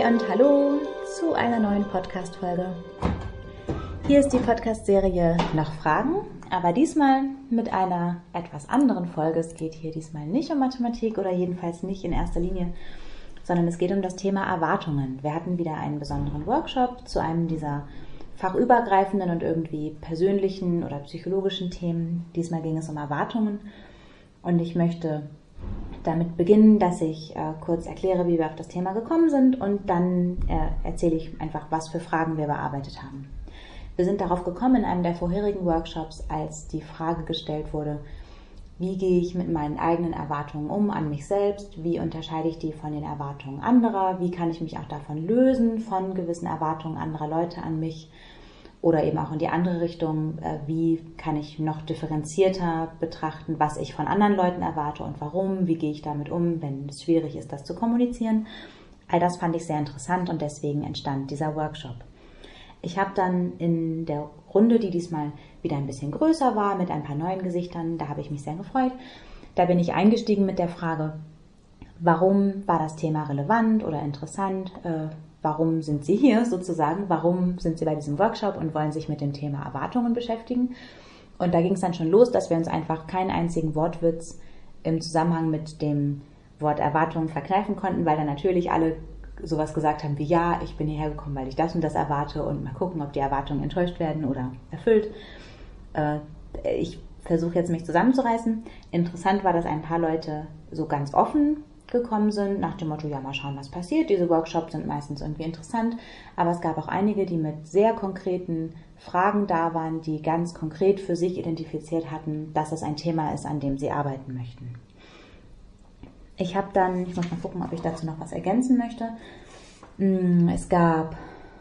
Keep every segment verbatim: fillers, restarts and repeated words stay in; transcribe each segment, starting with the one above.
Hi und hallo zu einer neuen Podcast-Folge. Hier ist die Podcast-Serie Noch Fragen, aber diesmal mit einer etwas anderen Folge. Es geht hier diesmal nicht um Mathematik oder jedenfalls nicht in erster Linie, sondern es geht um das Thema Erwartungen. Wir hatten wieder einen besonderen Workshop zu einem dieser fachübergreifenden und irgendwie persönlichen oder psychologischen Themen. Diesmal ging es um Erwartungen und ich möchte damit beginnen, dass ich äh, kurz erkläre, wie wir auf das Thema gekommen sind und dann äh, erzähle ich einfach, was für Fragen wir bearbeitet haben. Wir sind darauf gekommen in einem der vorherigen Workshops, als die Frage gestellt wurde, wie gehe ich mit meinen eigenen Erwartungen um an mich selbst, wie unterscheide ich die von den Erwartungen anderer, wie kann ich mich auch davon lösen, von gewissen Erwartungen anderer Leute an mich oder eben auch in die andere Richtung, wie kann ich noch differenzierter betrachten, was ich von anderen Leuten erwarte und warum, wie gehe ich damit um, wenn es schwierig ist, das zu kommunizieren. All das fand ich sehr interessant und deswegen entstand dieser Workshop. Ich habe dann in der Runde, die diesmal wieder ein bisschen größer war, mit ein paar neuen Gesichtern, da habe ich mich sehr gefreut, da bin ich eingestiegen mit der Frage, warum war das Thema relevant oder interessant, äh, warum sind Sie hier sozusagen, warum sind Sie bei diesem Workshop und wollen sich mit dem Thema Erwartungen beschäftigen. Und da ging es dann schon los, dass wir uns einfach keinen einzigen Wortwitz im Zusammenhang mit dem Wort Erwartungen verkneifen konnten, weil dann natürlich alle sowas gesagt haben wie, ja, ich bin hierher gekommen, weil ich das und das erwarte und mal gucken, ob die Erwartungen enttäuscht werden oder erfüllt. Äh, ich versuche jetzt mich zusammenzureißen. Interessant war, dass ein paar Leute so ganz offen gekommen sind, nach dem Motto, ja, mal schauen, was passiert. Diese Workshops sind meistens irgendwie interessant, aber es gab auch einige, die mit sehr konkreten Fragen da waren, die ganz konkret für sich identifiziert hatten, dass es ein Thema ist, an dem sie arbeiten möchten. Ich habe dann, ich muss mal gucken, ob ich dazu noch was ergänzen möchte. Es gab,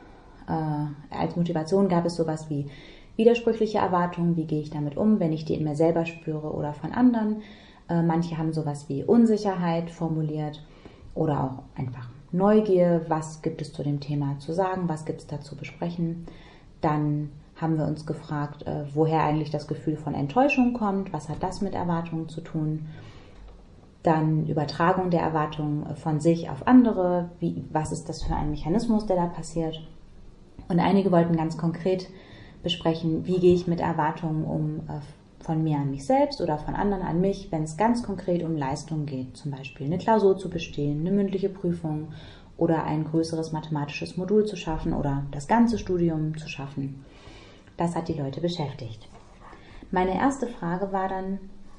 äh, als Motivation gab es sowas wie widersprüchliche Erwartungen, wie gehe ich damit um, wenn ich die in mir selber spüre oder von anderen. Äh, manche haben sowas wie Unsicherheit formuliert oder auch einfach Neugier, was gibt es zu dem Thema zu sagen, was gibt es da zu besprechen. Dann haben wir uns gefragt, äh, woher eigentlich das Gefühl von Enttäuschung kommt, was hat das mit Erwartungen zu tun. Dann Übertragung der Erwartungen von sich auf andere, wie, was ist das für ein Mechanismus, der da passiert. Und einige wollten ganz konkret besprechen, wie gehe ich mit Erwartungen um äh, von mir an mich selbst oder von anderen an mich, wenn es ganz konkret um Leistung geht, zum Beispiel eine Klausur zu bestehen, eine mündliche Prüfung oder ein größeres mathematisches Modul zu schaffen oder das ganze Studium zu schaffen. Das hat die Leute beschäftigt. Meine erste Frage war dann,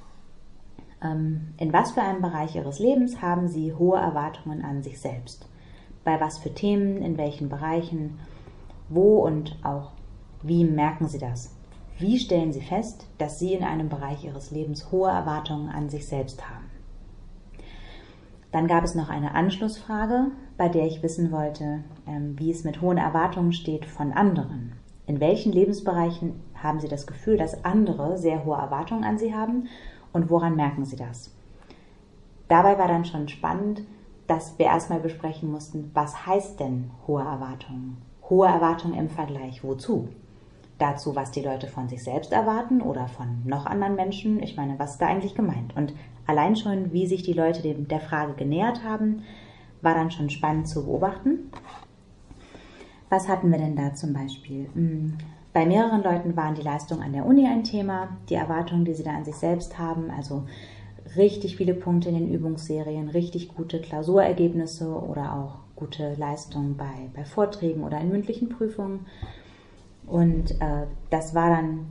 in was für einem Bereich Ihres Lebens haben Sie hohe Erwartungen an sich selbst? Bei was für Themen, in welchen Bereichen, wo und auch wie merken Sie das? Wie stellen Sie fest, dass Sie in einem Bereich Ihres Lebens hohe Erwartungen an sich selbst haben? Dann gab es noch eine Anschlussfrage, bei der ich wissen wollte, wie es mit hohen Erwartungen steht von anderen. In welchen Lebensbereichen haben Sie das Gefühl, dass andere sehr hohe Erwartungen an Sie haben? Und woran merken Sie das? Dabei war dann schon spannend, dass wir erstmal besprechen mussten, was heißt denn hohe Erwartungen? Hohe Erwartungen im Vergleich wozu? Dazu, was die Leute von sich selbst erwarten oder von noch anderen Menschen. Ich meine, was ist da eigentlich gemeint? Und allein schon, wie sich die Leute dem, der Frage genähert haben, war dann schon spannend zu beobachten. Was hatten wir denn da zum Beispiel? Hm. Bei mehreren Leuten waren die Leistungen an der Uni ein Thema, die Erwartungen, die sie da an sich selbst haben, also richtig viele Punkte in den Übungsserien, richtig gute Klausurergebnisse oder auch gute Leistungen bei, bei Vorträgen oder in mündlichen Prüfungen. Und äh, das war dann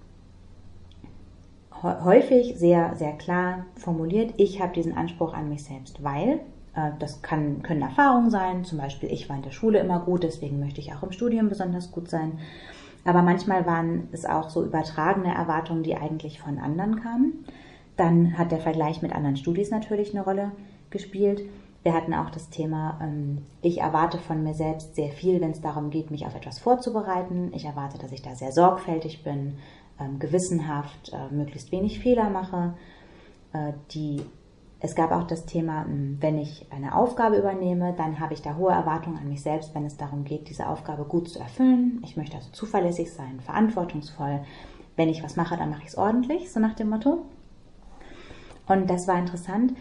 häufig sehr, sehr klar formuliert, ich habe diesen Anspruch an mich selbst, weil äh, das kann, können Erfahrungen sein, zum Beispiel ich war in der Schule immer gut, deswegen möchte ich auch im Studium besonders gut sein. Aber manchmal waren es auch so übertragene Erwartungen, die eigentlich von anderen kamen. Dann hat der Vergleich mit anderen Studis natürlich eine Rolle gespielt. Wir hatten auch das Thema, ich erwarte von mir selbst sehr viel, wenn es darum geht, mich auf etwas vorzubereiten. Ich erwarte, dass ich da sehr sorgfältig bin, gewissenhaft, möglichst wenig Fehler mache. Die Es gab auch das Thema, wenn ich eine Aufgabe übernehme, dann habe ich da hohe Erwartungen an mich selbst, wenn es darum geht, diese Aufgabe gut zu erfüllen. Ich möchte also zuverlässig sein, verantwortungsvoll. Wenn ich was mache, dann mache ich es ordentlich, so nach dem Motto. Und das war interessant.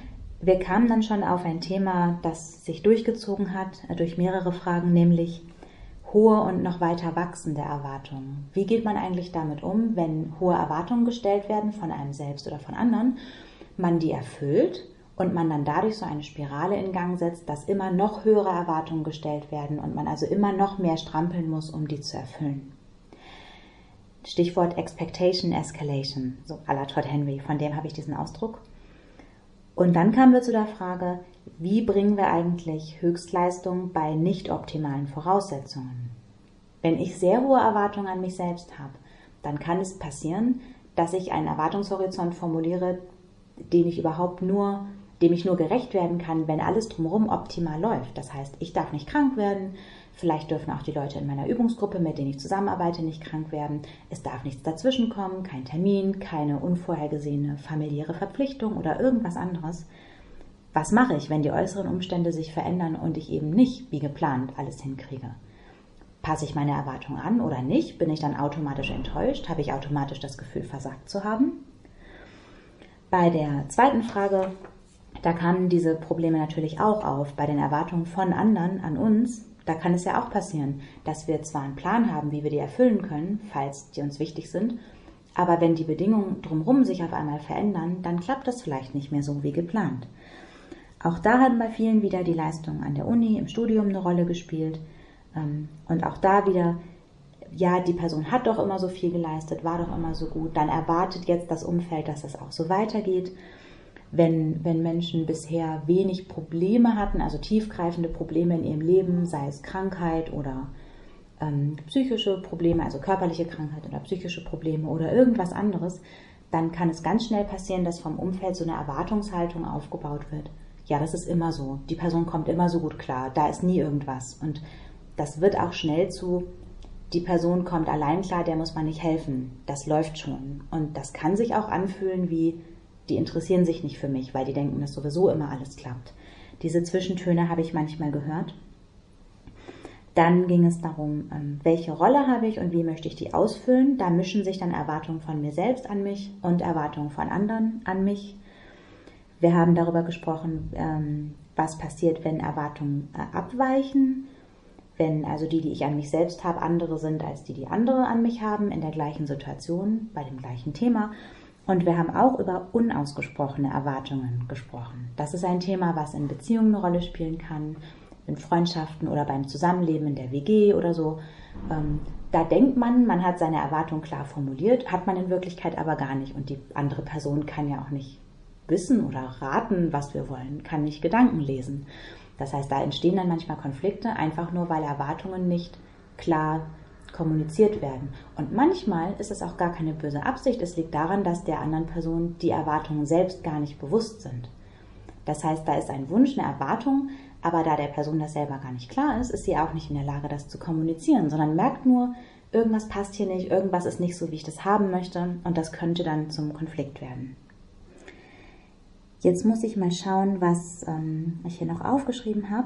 wir kamen dann schon auf ein Thema, das sich durchgezogen hat durch mehrere Fragen, nämlich hohe und noch weiter wachsende Erwartungen. Wie geht man eigentlich damit um, wenn hohe Erwartungen gestellt werden von einem selbst oder von anderen, man die erfüllt und man dann dadurch so eine Spirale in Gang setzt, dass immer noch höhere Erwartungen gestellt werden und man also immer noch mehr strampeln muss, um die zu erfüllen. Stichwort Expectation Escalation, so à la Todd Henry, von dem habe ich diesen Ausdruck. Und dann kamen wir zu der Frage, wie bringen wir eigentlich Höchstleistung bei nicht optimalen Voraussetzungen? Wenn ich sehr hohe Erwartungen an mich selbst habe, dann kann es passieren, dass ich einen Erwartungshorizont formuliere, den ich überhaupt nur, dem ich nur gerecht werden kann, wenn alles drumherum optimal läuft. Das heißt, ich darf nicht krank werden, vielleicht dürfen auch die Leute in meiner Übungsgruppe, mit denen ich zusammenarbeite, nicht krank werden. Es darf nichts dazwischenkommen, kein Termin, keine unvorhergesehene familiäre Verpflichtung oder irgendwas anderes. Was mache ich, wenn die äußeren Umstände sich verändern und ich eben nicht wie geplant alles hinkriege? Passe ich meine Erwartungen an oder nicht? Bin ich dann automatisch enttäuscht? Habe ich automatisch das Gefühl, versagt zu haben? Bei der zweiten Frage, da kamen diese Probleme natürlich auch auf, bei den Erwartungen von anderen an uns. Da kann es ja auch passieren, dass wir zwar einen Plan haben, wie wir die erfüllen können, falls die uns wichtig sind, aber wenn die Bedingungen drumherum sich auf einmal verändern, dann klappt das vielleicht nicht mehr so wie geplant. Auch da haben bei vielen wieder die Leistungen an der Uni, im Studium eine Rolle gespielt. Und auch da wieder, ja, die Person hat doch immer so viel geleistet, war doch immer so gut, dann erwartet jetzt das Umfeld, dass das auch so weitergeht. Wenn, wenn Menschen bisher wenig Probleme hatten, also tiefgreifende Probleme in ihrem Leben, sei es Krankheit oder ähm, psychische Probleme, also körperliche Krankheit oder psychische Probleme oder irgendwas anderes, dann kann es ganz schnell passieren, dass vom Umfeld so eine Erwartungshaltung aufgebaut wird. Ja, das ist immer so. Die Person kommt immer so gut klar. Da ist nie irgendwas. Und das wird auch schnell zu, die Person kommt allein klar, der muss man nicht helfen. Das läuft schon. Und das kann sich auch anfühlen wie, die interessieren sich nicht für mich, weil die denken, dass sowieso immer alles klappt. Diese Zwischentöne habe ich manchmal gehört. Dann ging es darum, welche Rolle habe ich und wie möchte ich die ausfüllen. Da mischen sich dann Erwartungen von mir selbst an mich und Erwartungen von anderen an mich. Wir haben darüber gesprochen, was passiert, wenn Erwartungen abweichen, wenn also die, die ich an mich selbst habe, andere sind als die, die andere an mich haben, in der gleichen Situation, bei dem gleichen Thema. Und wir haben auch über unausgesprochene Erwartungen gesprochen. Das ist ein Thema, was in Beziehungen eine Rolle spielen kann, in Freundschaften oder beim Zusammenleben in der W G oder so. Da denkt man, man hat seine Erwartung klar formuliert, hat man in Wirklichkeit aber gar nicht. Und die andere Person kann ja auch nicht wissen oder raten, was wir wollen, kann nicht Gedanken lesen. Das heißt, da entstehen dann manchmal Konflikte, einfach nur, weil Erwartungen nicht klar kommuniziert werden. Und manchmal ist es auch gar keine böse Absicht. Es liegt daran, dass der anderen Person die Erwartungen selbst gar nicht bewusst sind. Das heißt, da ist ein Wunsch, eine Erwartung, aber da der Person das selber gar nicht klar ist, ist sie auch nicht in der Lage, das zu kommunizieren, sondern merkt nur, irgendwas passt hier nicht, irgendwas ist nicht so, wie ich das haben möchte und das könnte dann zum Konflikt werden. Jetzt muss ich mal schauen, was ähm, ich hier noch aufgeschrieben habe.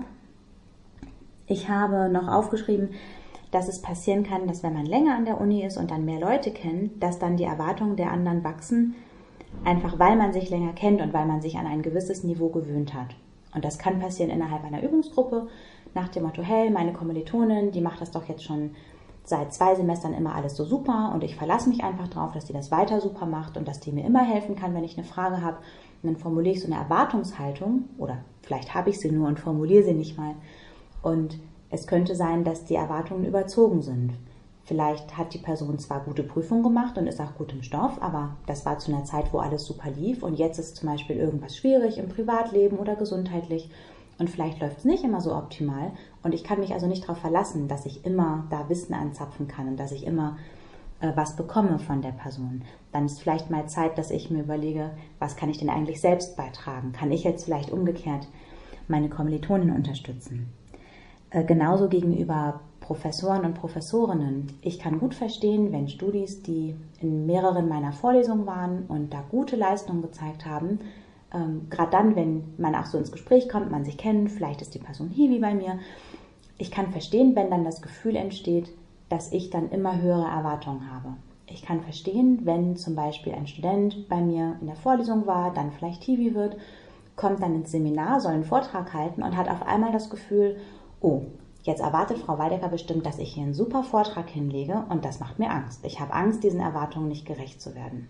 Ich habe noch aufgeschrieben, dass es passieren kann, dass wenn man länger an der Uni ist und dann mehr Leute kennt, dass dann die Erwartungen der anderen wachsen, einfach weil man sich länger kennt und weil man sich an ein gewisses Niveau gewöhnt hat. Und das kann passieren innerhalb einer Übungsgruppe, nach dem Motto, hey, meine Kommilitonin, die macht das doch jetzt schon seit zwei Semestern immer alles so super und ich verlasse mich einfach drauf, dass die das weiter super macht und dass die mir immer helfen kann, wenn ich eine Frage habe. Und dann formuliere ich so eine Erwartungshaltung oder vielleicht habe ich sie nur und formuliere sie nicht mal. Und es könnte sein, dass die Erwartungen überzogen sind. Vielleicht hat die Person zwar gute Prüfungen gemacht und ist auch gut im Stoff, aber das war zu einer Zeit, wo alles super lief und jetzt ist zum Beispiel irgendwas schwierig im Privatleben oder gesundheitlich und vielleicht läuft es nicht immer so optimal und ich kann mich also nicht darauf verlassen, dass ich immer da Wissen anzapfen kann und dass ich immer äh, was bekomme von der Person. Dann ist vielleicht mal Zeit, dass ich mir überlege, was kann ich denn eigentlich selbst beitragen? Kann ich jetzt vielleicht umgekehrt meine Kommilitonen unterstützen? Genauso gegenüber Professoren und Professorinnen. Ich kann gut verstehen, wenn Studis, die in mehreren meiner Vorlesungen waren und da gute Leistungen gezeigt haben, ähm, gerade dann, wenn man auch so ins Gespräch kommt, man sich kennt, vielleicht ist die Person hier wie bei mir. Ich kann verstehen, wenn dann das Gefühl entsteht, dass ich dann immer höhere Erwartungen habe. Ich kann verstehen, wenn zum Beispiel ein Student bei mir in der Vorlesung war, dann vielleicht Hiwi wird kommt dann ins Seminar, soll einen Vortrag halten und hat auf einmal das Gefühl, oh, jetzt erwartet Frau Waldecker bestimmt, dass ich hier einen super Vortrag hinlege und das macht mir Angst. Ich habe Angst, diesen Erwartungen nicht gerecht zu werden.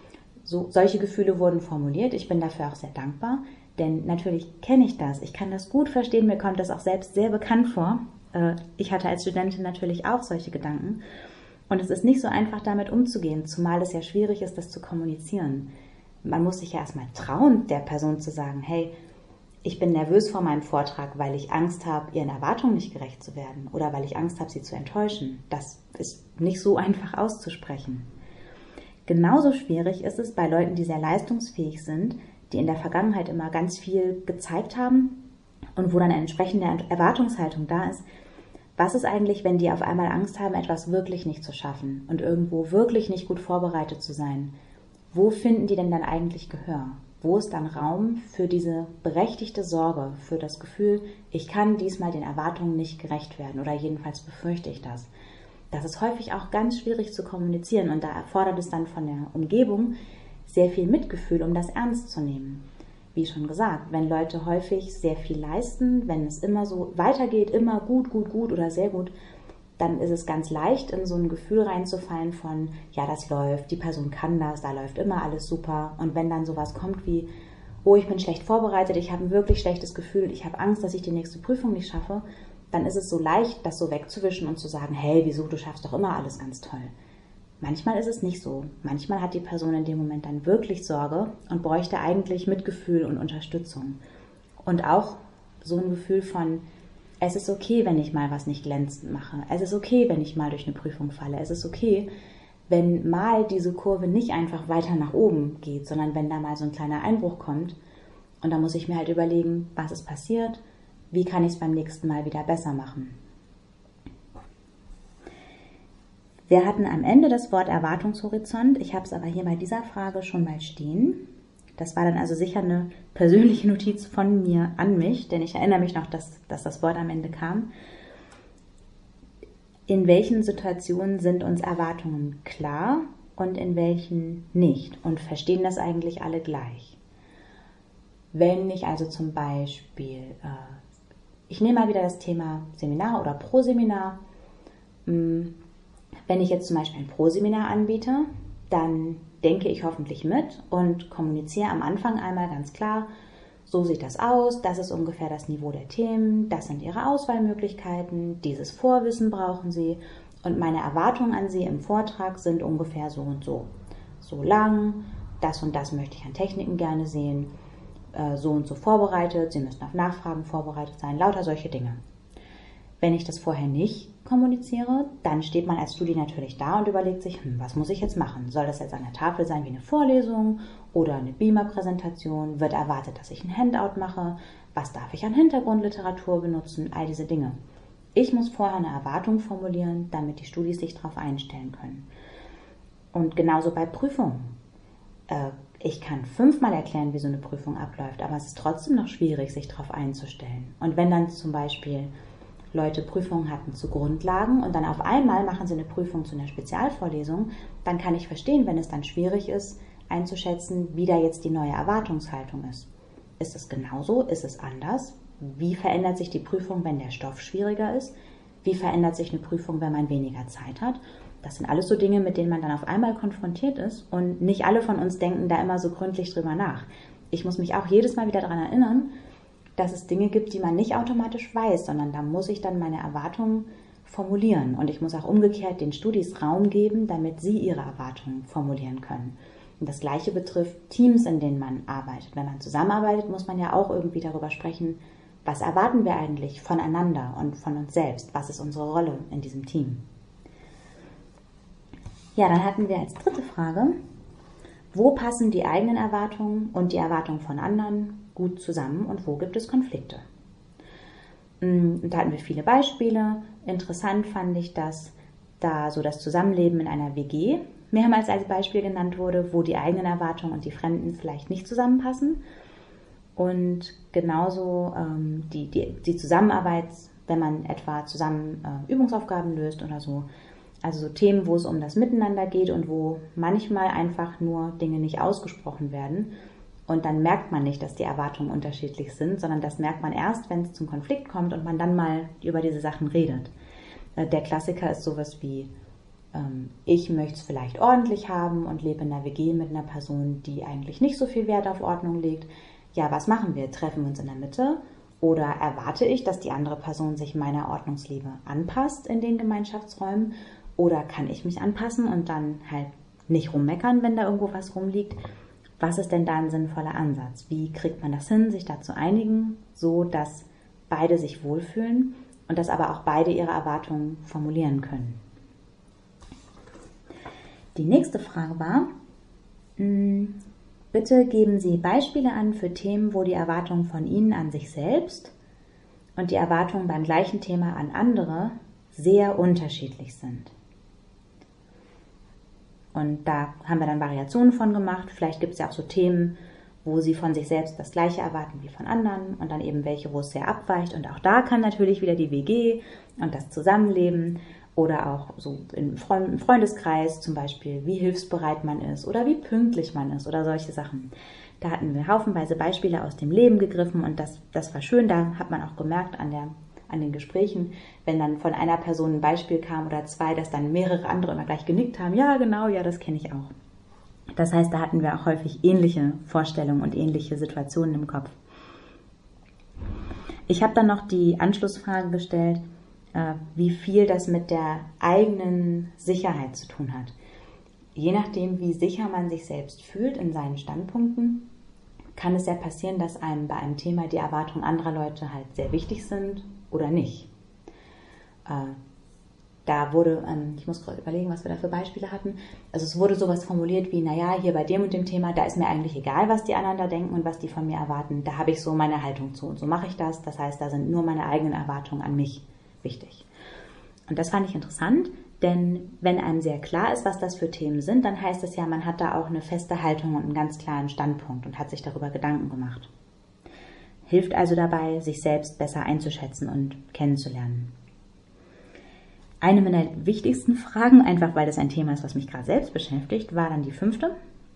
So, solche Gefühle wurden formuliert. Ich bin dafür auch sehr dankbar, denn natürlich kenne ich das. Ich kann das gut verstehen, mir kommt das auch selbst sehr bekannt vor. Ich hatte als Studentin natürlich auch solche Gedanken. Und es ist nicht so einfach, damit umzugehen, zumal es ja schwierig ist, das zu kommunizieren. Man muss sich ja erstmal trauen, der Person zu sagen, hey, ich bin nervös vor meinem Vortrag, weil ich Angst habe, ihren Erwartungen nicht gerecht zu werden oder weil ich Angst habe, sie zu enttäuschen. Das ist nicht so einfach auszusprechen. Genauso schwierig ist es bei Leuten, die sehr leistungsfähig sind, die in der Vergangenheit immer ganz viel gezeigt haben und wo dann eine entsprechende Erwartungshaltung da ist. Was ist eigentlich, wenn die auf einmal Angst haben, etwas wirklich nicht zu schaffen und irgendwo wirklich nicht gut vorbereitet zu sein? Wo finden die denn dann eigentlich Gehör? Wo ist dann Raum für diese berechtigte Sorge, für das Gefühl, ich kann diesmal den Erwartungen nicht gerecht werden oder jedenfalls befürchte ich das? Das ist häufig auch ganz schwierig zu kommunizieren und da erfordert es dann von der Umgebung sehr viel Mitgefühl, um das ernst zu nehmen. Wie schon gesagt, wenn Leute häufig sehr viel leisten, wenn es immer so weitergeht, immer gut, gut, gut oder sehr gut, dann ist es ganz leicht, in so ein Gefühl reinzufallen von, ja, das läuft, die Person kann das, da läuft immer alles super. Und wenn dann sowas kommt wie, oh, ich bin schlecht vorbereitet, ich habe ein wirklich schlechtes Gefühl, ich habe Angst, dass ich die nächste Prüfung nicht schaffe, dann ist es so leicht, das so wegzuwischen und zu sagen, hey, wieso, du schaffst doch immer alles ganz toll. Manchmal ist es nicht so. Manchmal hat die Person in dem Moment dann wirklich Sorge und bräuchte eigentlich Mitgefühl und Unterstützung. Und auch so ein Gefühl von, es ist okay, wenn ich mal was nicht glänzend mache. Es ist okay, wenn ich mal durch eine Prüfung falle. Es ist okay, wenn mal diese Kurve nicht einfach weiter nach oben geht, sondern wenn da mal so ein kleiner Einbruch kommt. Und da muss ich mir halt überlegen, was ist passiert, wie kann ich es beim nächsten Mal wieder besser machen. Wir hatten am Ende das Wort Erwartungshorizont. Ich habe es aber hier bei dieser Frage schon mal stehen. Das war dann also sicher eine persönliche Notiz von mir an mich, denn ich erinnere mich noch, dass, dass das Wort am Ende kam. In welchen Situationen sind uns Erwartungen klar und in welchen nicht? Und verstehen das eigentlich alle gleich? Wenn ich also zum Beispiel, äh, ich nehme mal wieder das Thema Seminar oder Proseminar. Wenn ich jetzt zum Beispiel ein Proseminar anbiete, dann denke ich hoffentlich mit und kommuniziere am Anfang einmal ganz klar, so sieht das aus, das ist ungefähr das Niveau der Themen, das sind Ihre Auswahlmöglichkeiten, dieses Vorwissen brauchen Sie und meine Erwartungen an Sie im Vortrag sind ungefähr so und so. So lang, das und das möchte ich an Techniken gerne sehen, so und so vorbereitet, Sie müssen auf Nachfragen vorbereitet sein, lauter solche Dinge. Wenn ich das vorher nicht kommuniziere, dann steht man als Studi natürlich da und überlegt sich, hm, was muss ich jetzt machen? Soll das jetzt an der Tafel sein wie eine Vorlesung oder eine Beamer-Präsentation? Wird erwartet, dass ich ein Handout mache? Was darf ich an Hintergrundliteratur benutzen? All diese Dinge. Ich muss vorher eine Erwartung formulieren, damit die Studis sich darauf einstellen können. Und genauso bei Prüfungen. Äh, ich kann fünfmal erklären, wie so eine Prüfung abläuft, aber es ist trotzdem noch schwierig, sich darauf einzustellen. Und wenn dann zum Beispiel Leute Prüfungen hatten zu Grundlagen und dann auf einmal machen sie eine Prüfung zu einer Spezialvorlesung, dann kann ich verstehen, wenn es dann schwierig ist, einzuschätzen, wie da jetzt die neue Erwartungshaltung ist. Ist es genauso? Ist es anders? Wie verändert sich die Prüfung, wenn der Stoff schwieriger ist? Wie verändert sich eine Prüfung, wenn man weniger Zeit hat? Das sind alles so Dinge, mit denen man dann auf einmal konfrontiert ist und nicht alle von uns denken da immer so gründlich drüber nach. Ich muss mich auch jedes Mal wieder daran erinnern, dass es Dinge gibt, die man nicht automatisch weiß, sondern da muss ich dann meine Erwartungen formulieren. Und ich muss auch umgekehrt den Studis Raum geben, damit sie ihre Erwartungen formulieren können. Und das Gleiche betrifft Teams, in denen man arbeitet. Wenn man zusammenarbeitet, muss man ja auch irgendwie darüber sprechen, was erwarten wir eigentlich voneinander und von uns selbst? Was ist unsere Rolle in diesem Team? Ja, dann hatten wir als dritte Frage, wo passen die eigenen Erwartungen und die Erwartungen von anderen gut zusammen und wo gibt es Konflikte? Und da hatten wir viele Beispiele. Interessant fand ich, dass da so das Zusammenleben in einer W G mehrmals als Beispiel genannt wurde, wo die eigenen Erwartungen und die Fremden vielleicht nicht zusammenpassen. Und genauso ähm, die, die, die Zusammenarbeit, wenn man etwa zusammen äh, Übungsaufgaben löst oder so. Also so Themen, wo es um das Miteinander geht und wo manchmal einfach nur Dinge nicht ausgesprochen werden. Und dann merkt man nicht, dass die Erwartungen unterschiedlich sind, sondern das merkt man erst, wenn es zum Konflikt kommt und man dann mal über diese Sachen redet. Der Klassiker ist sowas wie, ähm, ich möchte es vielleicht ordentlich haben und lebe in einer W G mit einer Person, die eigentlich nicht so viel Wert auf Ordnung legt. Ja, was machen wir? Treffen wir uns in der Mitte? Oder erwarte ich, dass die andere Person sich meiner Ordnungsliebe anpasst in den Gemeinschaftsräumen? Oder kann ich mich anpassen und dann halt nicht rummeckern, wenn da irgendwo was rumliegt? Was ist denn da ein sinnvoller Ansatz? Wie kriegt man das hin, sich da zu einigen, so dass beide sich wohlfühlen und dass aber auch beide ihre Erwartungen formulieren können? Die nächste Frage war, mh, bitte geben Sie Beispiele an für Themen, wo die Erwartungen von Ihnen an sich selbst und die Erwartungen beim gleichen Thema an andere sehr unterschiedlich sind. Und da haben wir dann Variationen von gemacht. Vielleicht gibt es ja auch so Themen, wo Sie von sich selbst das Gleiche erwarten wie von anderen und dann eben welche, wo es sehr abweicht. Und auch da kann natürlich wieder die W G und das Zusammenleben oder auch so im Freundeskreis zum Beispiel, wie hilfsbereit man ist oder wie pünktlich man ist oder solche Sachen. Da hatten wir haufenweise Beispiele aus dem Leben gegriffen und das, das war schön. Da hat man auch gemerkt an der an den Gesprächen, wenn dann von einer Person ein Beispiel kam oder zwei, dass dann mehrere andere immer gleich genickt haben. Ja, genau, ja, das kenne ich auch. Das heißt, da hatten wir auch häufig ähnliche Vorstellungen und ähnliche Situationen im Kopf. Ich habe dann noch die Anschlussfrage gestellt, wie viel das mit der eigenen Sicherheit zu tun hat. Je nachdem, wie sicher man sich selbst fühlt in seinen Standpunkten, kann es ja passieren, dass einem bei einem Thema die Erwartungen anderer Leute halt sehr wichtig sind oder nicht. Äh, da wurde, ähm, ich muss gerade überlegen, was wir da für Beispiele hatten. Also es wurde sowas formuliert wie, naja, hier bei dem und dem Thema, da ist mir eigentlich egal, was die anderen da denken und was die von mir erwarten. Da habe ich so meine Haltung zu und so mache ich das. Das heißt, da sind nur meine eigenen Erwartungen an mich wichtig. Und das fand ich interessant, denn wenn einem sehr klar ist, was das für Themen sind, dann heißt es ja, man hat da auch eine feste Haltung und einen ganz klaren Standpunkt und hat sich darüber Gedanken gemacht. Hilft also dabei, sich selbst besser einzuschätzen und kennenzulernen. Eine meiner wichtigsten Fragen, einfach weil das ein Thema ist, was mich gerade selbst beschäftigt, war dann die fünfte.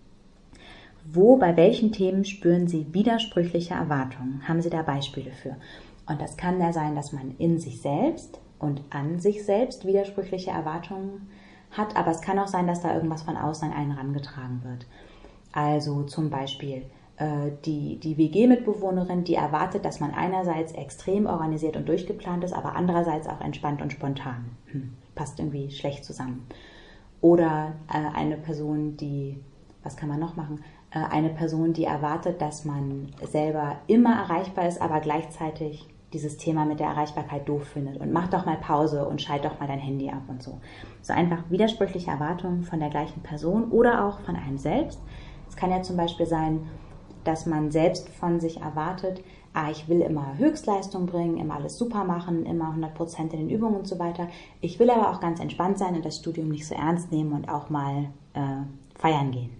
Wo, bei welchen Themen spüren Sie widersprüchliche Erwartungen? Haben Sie da Beispiele für? Und das kann ja sein, dass man in sich selbst und an sich selbst widersprüchliche Erwartungen hat, aber es kann auch sein, dass da irgendwas von außen an einen herangetragen wird. Also zum Beispiel äh, die, die W G-Mitbewohnerin, die erwartet, dass man einerseits extrem organisiert und durchgeplant ist, aber andererseits auch entspannt und spontan. Hm, passt irgendwie schlecht zusammen. Oder äh, eine Person, die, was kann man noch machen? Äh, eine Person, die erwartet, dass man selber immer erreichbar ist, aber gleichzeitig dieses Thema mit der Erreichbarkeit doof findet und mach doch mal Pause und schalt doch mal dein Handy ab und so. So einfach widersprüchliche Erwartungen von der gleichen Person oder auch von einem selbst. Es kann ja zum Beispiel sein, dass man selbst von sich erwartet, ah, ich will immer Höchstleistung bringen, immer alles super machen, immer hundert Prozent in den Übungen und so weiter. Ich will aber auch ganz entspannt sein und das Studium nicht so ernst nehmen und auch mal äh, feiern gehen.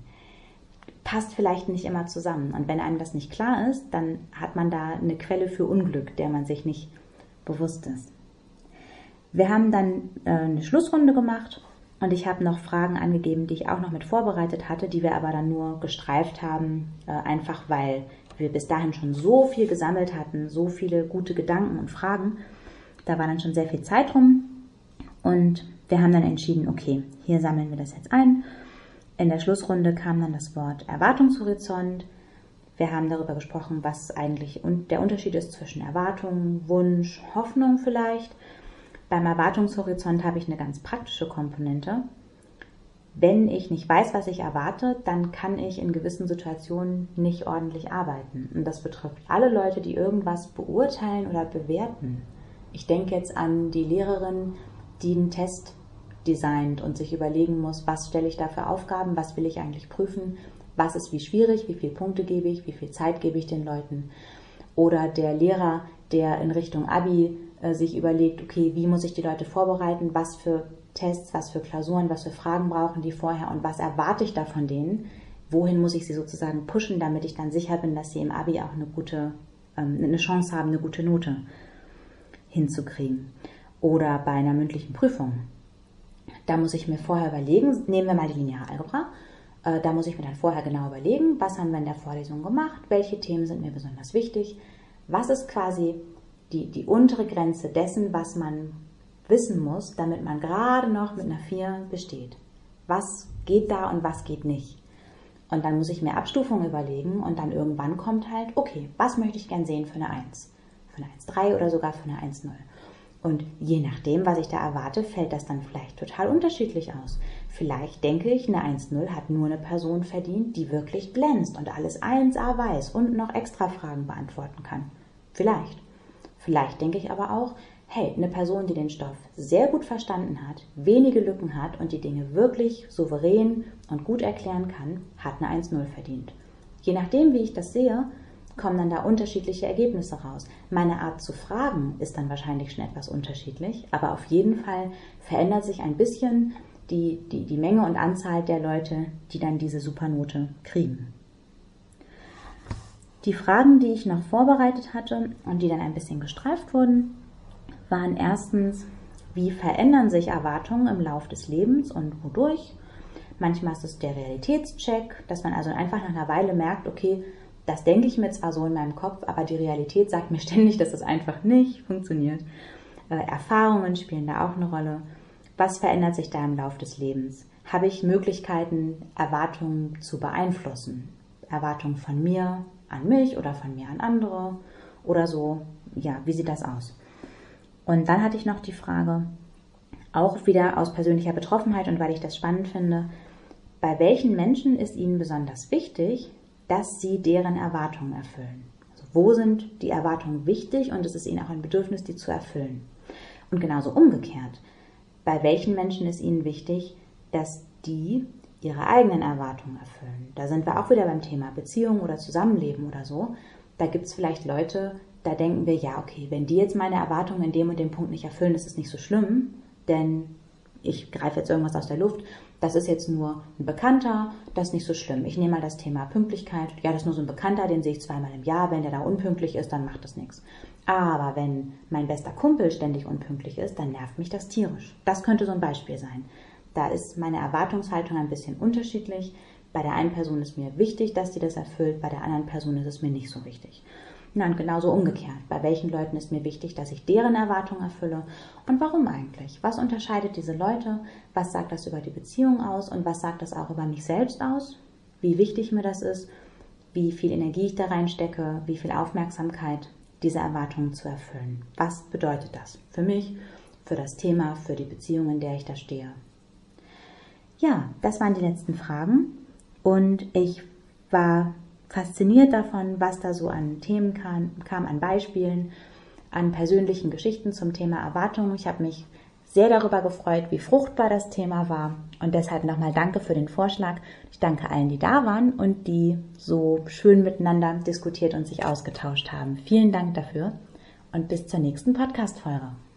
Passt vielleicht nicht immer zusammen. Und wenn einem das nicht klar ist, dann hat man da eine Quelle für Unglück, der man sich nicht bewusst ist. Wir haben dann äh, eine Schlussrunde gemacht und ich habe noch Fragen angegeben, die ich auch noch mit vorbereitet hatte, die wir aber dann nur gestreift haben, äh, einfach weil wir bis dahin schon so viel gesammelt hatten, so viele gute Gedanken und Fragen. Da war dann schon sehr viel Zeit rum und wir haben dann entschieden, okay, hier sammeln wir das jetzt ein. In der Schlussrunde kam dann das Wort Erwartungshorizont. Wir haben darüber gesprochen, was eigentlich der Unterschied ist zwischen Erwartung, Wunsch, Hoffnung vielleicht. Beim Erwartungshorizont habe ich eine ganz praktische Komponente. Wenn ich nicht weiß, was ich erwarte, dann kann ich in gewissen Situationen nicht ordentlich arbeiten. Und das betrifft alle Leute, die irgendwas beurteilen oder bewerten. Ich denke jetzt an die Lehrerin, die einen Test designt und sich überlegen muss, was stelle ich da für Aufgaben, was will ich eigentlich prüfen, was ist wie schwierig, wie viele Punkte gebe ich, wie viel Zeit gebe ich den Leuten. Oder der Lehrer, der in Richtung Abi äh, sich überlegt, okay, wie muss ich die Leute vorbereiten, was für Tests, was für Klausuren, was für Fragen brauchen die vorher und was erwarte ich da von denen, wohin muss ich sie sozusagen pushen, damit ich dann sicher bin, dass sie im Abi auch eine gute, ähm, eine Chance haben, eine gute Note hinzukriegen. Oder bei einer mündlichen Prüfung. Da muss ich mir vorher überlegen, nehmen wir mal die lineare Algebra, Äh, da muss ich mir dann vorher genau überlegen, was haben wir in der Vorlesung gemacht, welche Themen sind mir besonders wichtig, was ist quasi die, die untere Grenze dessen, was man wissen muss, damit man gerade noch mit einer vier besteht. Was geht da und was geht nicht? Und dann muss ich mir Abstufungen überlegen und dann irgendwann kommt halt, okay, was möchte ich gern sehen für eine eins? Für eine eins Komma drei oder sogar für eine eins Komma null. Und je nachdem, was ich da erwarte, fällt das dann vielleicht total unterschiedlich aus. Vielleicht denke ich, eine eins Komma null hat nur eine Person verdient, die wirklich glänzt und alles eins A weiß und noch extra Fragen beantworten kann. Vielleicht. Vielleicht denke ich aber auch, hey, eine Person, die den Stoff sehr gut verstanden hat, wenige Lücken hat und die Dinge wirklich souverän und gut erklären kann, hat eine eins Komma null verdient. Je nachdem, wie ich das sehe, kommen dann da unterschiedliche Ergebnisse raus. Meine Art zu fragen ist dann wahrscheinlich schon etwas unterschiedlich, aber auf jeden Fall verändert sich ein bisschen die, die, die Menge und Anzahl der Leute, die dann diese Supernote kriegen. Die Fragen, die ich noch vorbereitet hatte und die dann ein bisschen gestreift wurden, waren erstens, wie verändern sich Erwartungen im Lauf des Lebens und wodurch? Manchmal ist es der Realitätscheck, dass man also einfach nach einer Weile merkt, okay, das denke ich mir zwar so in meinem Kopf, aber die Realität sagt mir ständig, dass das einfach nicht funktioniert. Äh, Erfahrungen spielen da auch eine Rolle. Was verändert sich da im Lauf des Lebens? Habe ich Möglichkeiten, Erwartungen zu beeinflussen? Erwartungen von mir an mich oder von mir an andere oder so? Ja, wie sieht das aus? Und dann hatte ich noch die Frage, auch wieder aus persönlicher Betroffenheit und weil ich das spannend finde, bei welchen Menschen ist Ihnen besonders wichtig, dass Sie deren Erwartungen erfüllen? Also wo sind die Erwartungen wichtig und es ist Ihnen auch ein Bedürfnis, die zu erfüllen? Und genauso umgekehrt, bei welchen Menschen ist Ihnen wichtig, dass die ihre eigenen Erwartungen erfüllen? Da sind wir auch wieder beim Thema Beziehung oder Zusammenleben oder so. Da gibt es vielleicht Leute, da denken wir, ja okay, wenn die jetzt meine Erwartungen in dem und dem Punkt nicht erfüllen, das ist nicht so schlimm, denn ich greife jetzt irgendwas aus der Luft, das ist jetzt nur ein Bekannter, das ist nicht so schlimm. Ich nehme mal das Thema Pünktlichkeit, ja, das ist nur so ein Bekannter, den sehe ich zweimal im Jahr, wenn der da unpünktlich ist, dann macht das nichts. Aber wenn mein bester Kumpel ständig unpünktlich ist, dann nervt mich das tierisch. Das könnte so ein Beispiel sein. Da ist meine Erwartungshaltung ein bisschen unterschiedlich. Bei der einen Person ist mir wichtig, dass sie das erfüllt, bei der anderen Person ist es mir nicht so wichtig. Na, und genauso umgekehrt. Bei welchen Leuten ist mir wichtig, dass ich deren Erwartungen erfülle? Und warum eigentlich? Was unterscheidet diese Leute? Was sagt das über die Beziehung aus? Und was sagt das auch über mich selbst aus? Wie wichtig mir das ist? Wie viel Energie ich da reinstecke? Wie viel Aufmerksamkeit, diese Erwartungen zu erfüllen? Was bedeutet das für mich, für das Thema, für die Beziehung, in der ich da stehe? Ja, das waren die letzten Fragen. Und ich war fasziniert davon, was da so an Themen kam, kam, an Beispielen, an persönlichen Geschichten zum Thema Erwartungen. Ich habe mich sehr darüber gefreut, wie fruchtbar das Thema war und deshalb nochmal danke für den Vorschlag. Ich danke allen, die da waren und die so schön miteinander diskutiert und sich ausgetauscht haben. Vielen Dank dafür und bis zur nächsten Podcast-Folge.